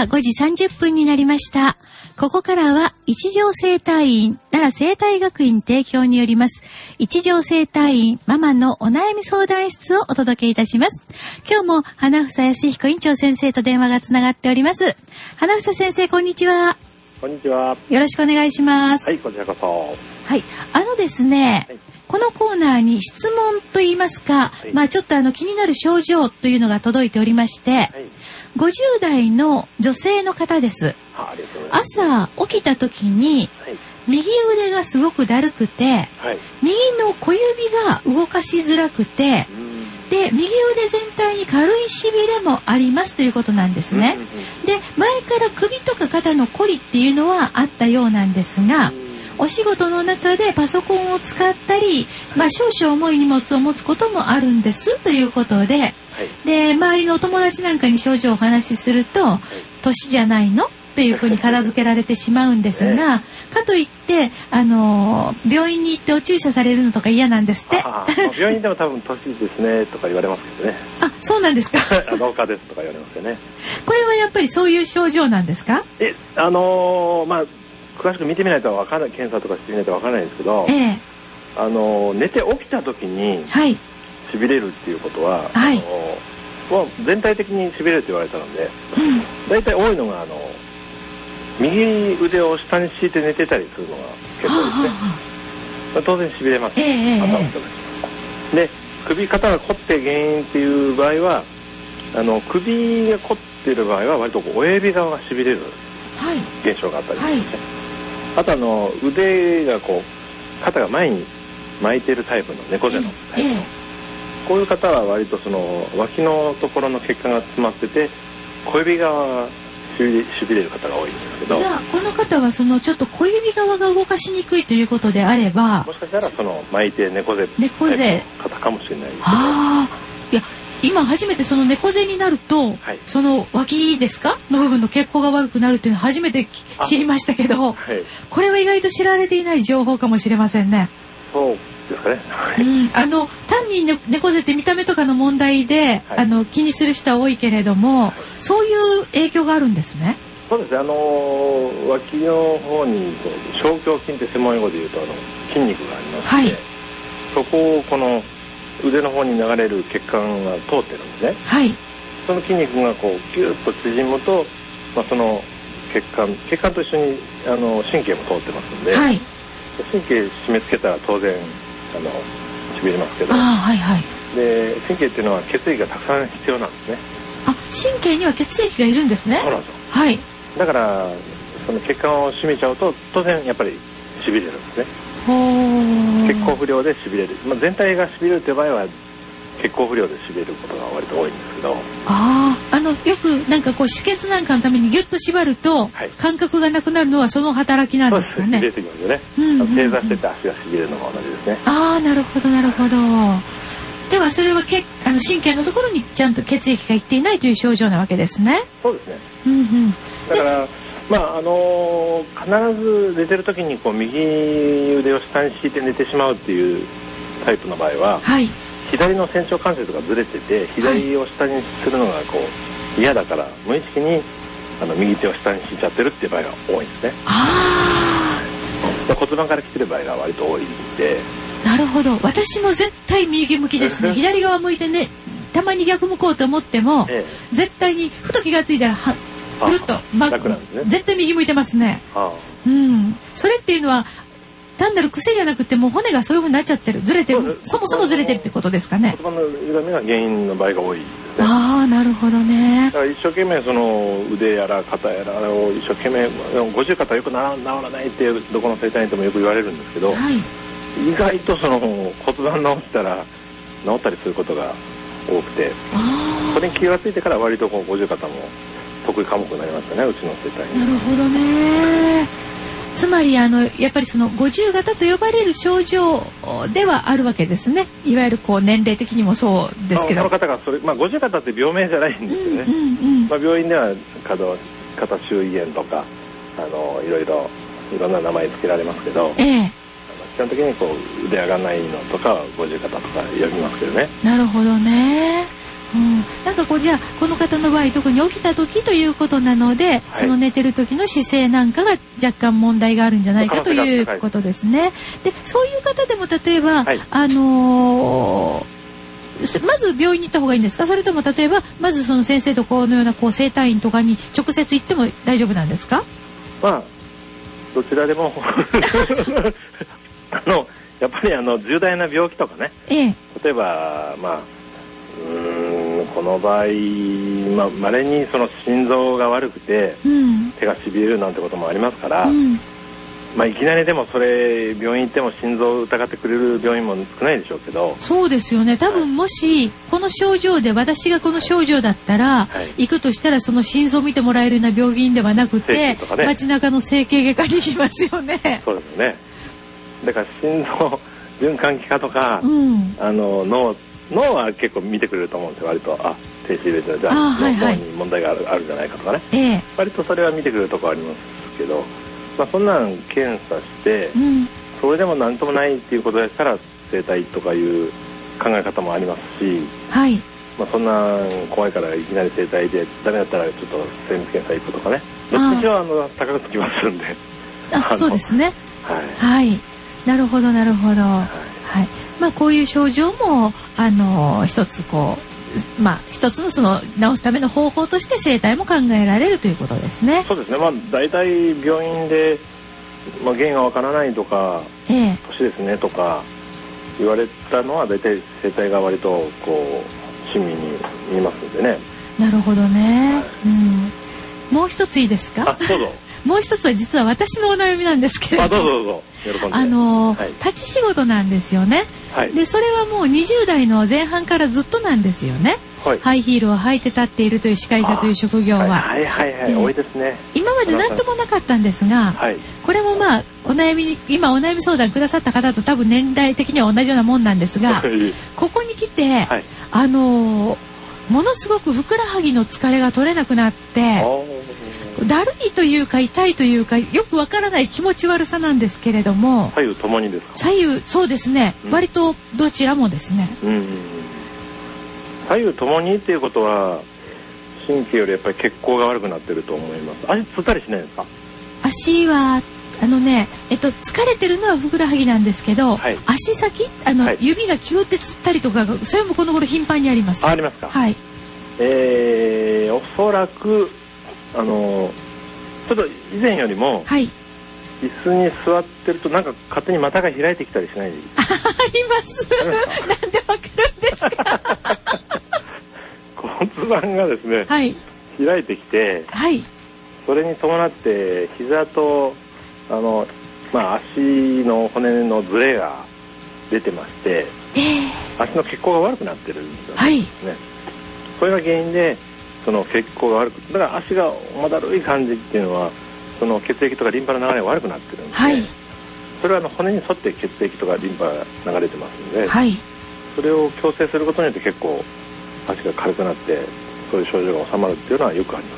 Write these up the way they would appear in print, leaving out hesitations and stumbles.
5時30分になりました。ここからは一条整体院奈良整体学院提供によります一条整体院ママのお悩み相談室をお届けいたします。今日も花房康彦院長先生と電話がつながっております。花房先生、こんにちは。 こんにちは。 よろしくお願いします。 はい、こちらこそ。 はい、ですね、はい、このコーナーに質問といいますか、はい、ちょっと気になる症状というのが届いておりまして、はい、50代の女性の方です。朝起きた時に、はい、右腕がすごくだるくて、はい、右の小指が動かしづらくて、で、右腕全体に軽いしびれもありますということなんですね。で、前から首とか肩のこりっていうのはあったようなんですが、お仕事の中でパソコンを使ったり、少々重い荷物を持つこともあるんですということで、はい、で、周りのお友達なんかに症状をお話しすると、年じゃないのっていうふうに片付けられてしまうんですが、かといって、病院に行ってお注射されるのとか嫌なんですって。 病院でも多分年ですねとか言われますけどね。 あ、そうなんですか。 老化ですとか言われますよね。 これはやっぱりそういう症状なんですか？ 詳しく見てみないと分からない、検査とかしてみないと分からないんですけど、寝て起きた時に痺れるっていうことは、はい、全体的に痺れるって言われたので、大体多いのが右腕を下に敷いて寝てたりするのが結構ですね。当然痺れます。で、首肩が凝って原因っていう場合は、首が凝っている場合は割と親指側が痺れる現象があったりするんですね。あと腕が肩が前に巻いているタイプの猫背のタイプの、こういう方は割と脇のところの血管が詰まってて小指側がしびれる方が多いんですけど、 じゃあこの方はちょっと小指側が動かしにくいということであれば、 もしかしたら巻いて猫背方かもしれないですけど、 いや今初めて猫背になると、はい、脇ですかの部分の血行が悪くなるっていうのを初めて知りましたけど、はい、これは意外と知られていない情報かもしれませんね。 そうですかね。はい、 単に猫背って見た目とかの問題で、はい、気にする人は多いけれども、はい、そういう影響があるんですね。 そうですね。脇の方に小胸筋って専門用語で言うと筋肉がありまして、はい、そこを腕の方に流れる血管が通ってるんですね。はい。その筋肉がギュッと縮むと、その血管と一緒に神経も通ってますので、はい、神経締め付けたら当然しびれますけど、はいはい。で、神経っていうのは血液がたくさん必要なんですね。 あ、神経には血液がいるんですね。 そうなんですよ。 はい。 だからその血管を締めちゃうと当然やっぱりしびれるんですね。血行不良でしびれる、全体がしびれるという場合は血行不良でしびれることが割と多いんですけど、 よく止血なんかのためにギュッと縛ると、はい、感覚がなくなるのはその働きなんですかね。 出てきますよね。正座してて足がしびれるのが同じですね。 なるほどなるほど。ではそれは神経のところにちゃんと血液がいっていないという症状なわけですね。 そうですね。だから必ず寝てる時に右腕を下に敷いて寝てしまうっていうタイプの場合は、はい、左の仙腸関節がずれてて左を下にするのが嫌だから無意識に右手を下に敷いちゃってるっていう場合が多いんですね。骨盤から来てる場合が割と多いんで。 なるほど。私も絶対右向きですね。左側向いてね、たまに逆向こうと思っても、絶対にふと気がついたらくるっと、絶対右向いてますね。それっていうのは単なる癖じゃなくてもう骨がそういう風になっちゃってる、ずれてる、そもそもずれてるってことですかね。 骨盤の歪みが原因の場合が多いですね。 なるほどね。 だから一生懸命腕やら肩やらを一生懸命50肩よく治らないってどこの整体院でもよく言われるんですけど、はい、意外と骨盤治ったら治ったりすることが多くて、それに気がついてから割と50肩も得意科目になりましたね、うちの整体院。 なるほどね。つまりやっぱり50型と呼ばれる症状ではあるわけですね。いわゆる年齢的にもそうですけど、 この方が50型って病名じゃないんですよね。病院では肩周囲炎とかいろんな名前つけられますけど、基本的に腕上がらないのとか50肩とか呼びますけどね。 なるほどね。 なんかこうじゃあこの方の場合特に起きた時ということなので、その寝てる時の姿勢なんかが若干問題があるんじゃないかということですね。でそういう方でも例えば、まず病院に行った方がいいんですか？それとも例えばまずその先生とこのような整体院とかに直接行っても大丈夫なんですか？ まあどちらでもやっぱり重大な病気とかね、例えばこの場合稀にその心臓が悪くて、手がしびれるなんてこともありますから、いきなりでもそれ病院行っても心臓を疑ってくれる病院も少ないでしょうけど。 そうですよね。多分もしこの症状で私がこの症状だったら、行くとしたらその心臓を見てもらえるような病院ではなくて、街中の整形外科に行きますよね。 そうですね。だから心臓循環器科とか、脳は結構見てくれると思うんですよ。割と低脂肪で脳に問題があるんじゃないかとかね、割とそれは見てくれるところありますけど、そんなん検査して、それでも何ともないっていうことでしたら整体とかいう考え方もありますし、そんな怖いからいきなり整体でダメだったらちょっと精密検査行くとかね、どっちは高くつきますんで。 そうですね。なるほどなるほど。こういう症状も一つ一つのその治すための方法として整体も考えられるということですね。 そうですね。大体病院で、原因がわからないとか、年ですねとか言われたのは大体整体が割と親身に見ますんでね。なるほどね。 もう一ついいですか？ どうぞ。 もう一つは実は私のお悩みなんですけれども。 どうぞ。喜んで。 立ち仕事なんですよね。で、それはもう20代の前半からずっとなんですよね。ハイヒールを履いて立っているという司会者という職業は。 多いですね。 今まで何ともなかったんですが、これも今お悩み相談くださった方と多分年代的には同じようなもんなんですが、ここに来て、ものすごくふくらはぎの疲れが取れなくなって、だるいというか痛いというかよくわからない気持ち悪さなんですけれども。 左右ともにですか？ 左右、そうですね。割とどちらもですね。 左右ともにっていうことは神経よりやっぱり血行が悪くなってると思います。足つったりしないですか？ 足は疲れてるのはふくらはぎなんですけど、足先指がキューってつったりとか、それもこの頃頻繁にあります。 ありますか？おそらくちょっと以前よりも、椅子に座ってるとなんか勝手に股が開いてきたりしない？あります。なんでわかるんですか？ 骨盤がですね、開いてきて、それに伴って膝と足の骨のズレが出てまして、足の血行が悪くなってるんですね。それが原因でその血行が悪く、だから足が重だるい感じっていうのはその血液とかリンパの流れが悪くなってるんで、それは骨に沿って血液とかリンパが流れてますので、それを矯正することによって結構足が軽くなってそういう症状が治まるっていうのはよくあります。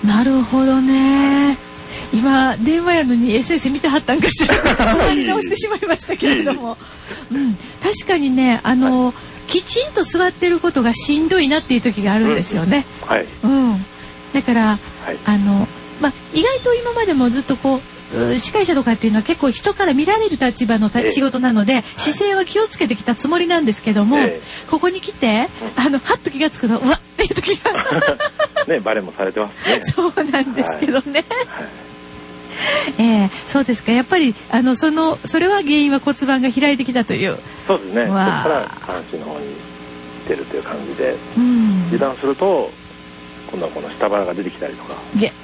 なるほどね。 今電話やのに先生見てはったんかしら座り直してしまいましたけれども、確かにねきちんと座ってることがしんどいなっていう時があるんですよね。だから、意外と今までもずっと司会者とかっていうのは結構人から見られる立場の仕事なので、姿勢は気をつけてきたつもりなんですけども、ここに来てはっと気がつくとうわっっていう時がね、バレもされてますね。 そうなんですけどね。そうですか。やっぱりそれは原因は骨盤が開いてきたという。 そうですね。そこから下半身の方に出るという感じで、油断すると今度はこの下腹が出てきたりとか。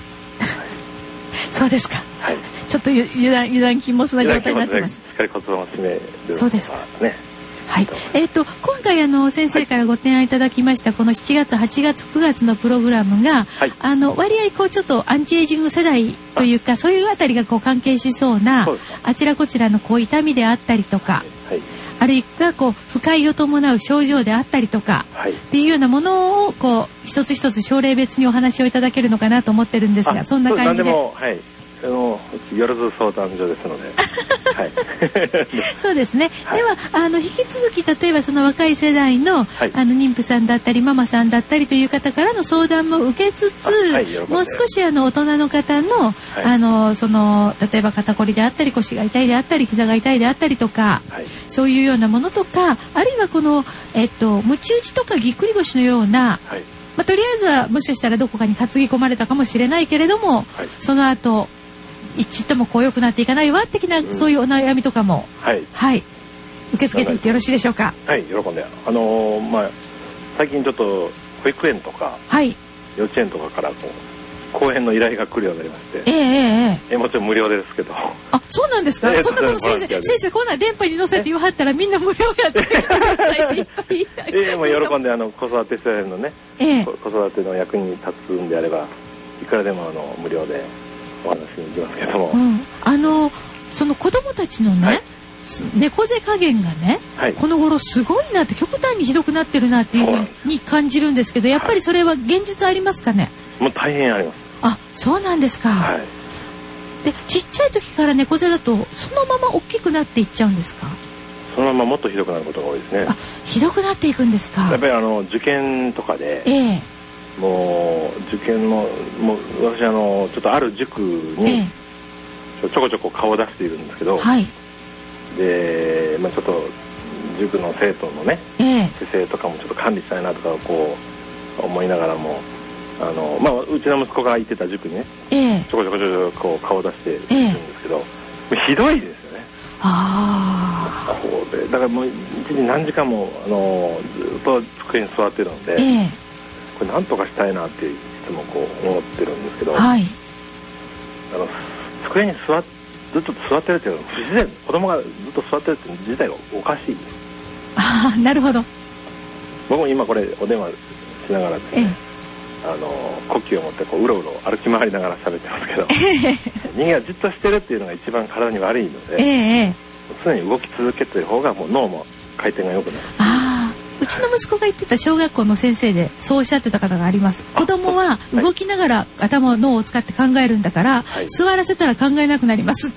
そうですか。ちょっと油断禁物な状態になってます。しっかり骨盤を締める。そうですか。今回先生からご提案いただきましたこの7月8月9月のプログラムが、割合ちょっとアンチエイジング世代というかそういうあたりが関係しそうなあちらこちらの痛みであったりとか、あるいは不快を伴う症状であったりとか、っていうようなものを一つ一つ症例別にお話をいただけるのかなと思ってるんですが、そんな感じで。 何でも、 よろず相談所ですので。はい。 そうですね。では、引き続き、例えばその若い世代の、妊婦さんだったり、ママさんだったりという方からの相談も受けつつ、もう少し大人の方の、例えば肩こりであったり、腰が痛いであったり、膝が痛いであったりとか、そういうようなものとか、あるいはこの、ムチ打ちとかぎっくり腰のような、とりあえずはもしかしたらどこかに担ぎ込まれたかもしれないけれども、その後、ちっともこう良くなっていかないわ的な、そういうお悩みとかも、受け付けていってよろしいでしょうか。 はい、喜んで。最近ちょっと保育園とか、幼稚園とかから講演の依頼が来るようになりまして、もちろん無料ですけど。 あ、そうなんですか。そんなこと先生こんな電波に乗せて言わはったらみんな無料やってくださいっていっぱい。 もう喜んで子育て世代のね、子育ての役に立つんであれば、いくらでも無料でお話に行きますけども。 その子供たちのね、猫背加減がね、この頃すごいなって、極端にひどくなってるなっていうふうに感じるんですけど、やっぱりそれは現実ありますかね。 もう大変あります。 あ、そうなんですか。で、ちっちゃい時から猫背だとそのまま大きくなっていっちゃうんですか。 そのままもっとひどくなることが多いですね。 あ、ひどくなっていくんですか。 やっぱり受験とかで、もう受験の私ちょっとある塾にちょこちょこ顔を出しているんですけど、で、ちょっと塾の生徒のね、姿勢とかもちょっと管理したいなとか思いながらも、うちの息子が行ってた塾にね、ちょこちょこ顔を出しているんですけど、ひどいですよね。だからもう一日何時間もずっと机に座ってるので、これなんとかしたいなっていつも思ってるんですけど、机にずっと座ってるっていうのは不自然。子供がずっと座ってるっていうの自体がおかしい。なるほど。 僕も今これお電話しながらですね、呼吸を持ってうろうろ歩き回りながら喋ってますけど、人間はじっとしてるっていうのが一番体に悪いので、常に動き続けてる方がもう脳も回転が良くなる。 うちの息子が言ってた小学校の先生でそうおっしゃってた方があります。子供は動きながら脳を使って考えるんだから、座らせたら考えなくなりますって。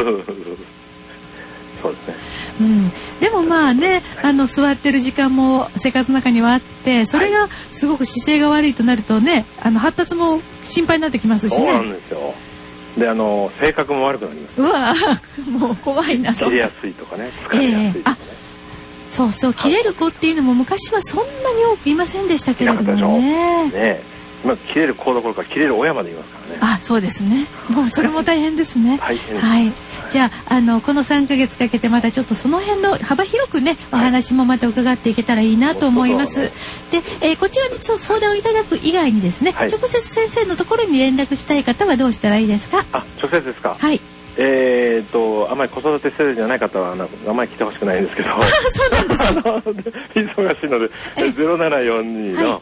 そうですね。 でも座ってる時間も生活の中にはあって、それがすごく姿勢が悪いとなるとね、発達も心配になってきますしね。 そうなんですよ。で、性格も悪くなります。 うわもう怖いな。 切れやすいとかね、疲れやすいとかね。 そうそう、切れる子っていうのも昔はそんなに多くいませんでしたけれどもね。 切れる子どころか切れる親までいますからね。 そうですね。もうそれも大変ですね。 大変です。 じゃあ、この3ヶ月かけてまたちょっとその辺の幅広くね、お話もまた伺っていけたらいいなと思います。で、こちらにちょっと相談をいただく以外にですね、直接先生のところに連絡したい方はどうしたらいいですか？ 直接ですか？あまり子育て世代じゃない方はあまり来てほしくないんですけど。 そうなんですか。 忙しいので、0742の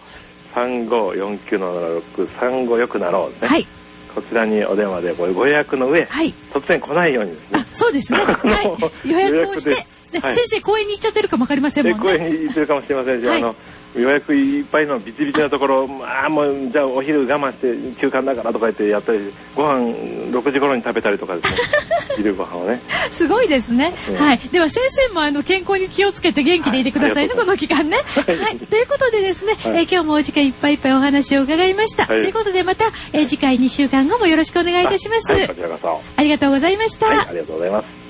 3549-76、35よくなろうですね。こちらにお電話でご予約の上、突然来ないようにですね。 そうですね。予約をして、先生公園に行っちゃってるかもわかりませんもんね。 公園に行ってるかもしれませんし、予約いっぱいのビチビチなところ、もうじゃあお昼我慢して休館だからとか言ってやったり、ご飯6時頃に食べたりとかですね。昼ご飯をね。すごいですね。では先生も健康に気をつけて元気でいてくださいね、この期間ね。ということでですね、今日もお時間いっぱいいっぱいお話を伺いました。ということでまた次回2週間後もよろしくお願いいたします。 こちらこそ。 ありがとうございました。 ありがとうございます。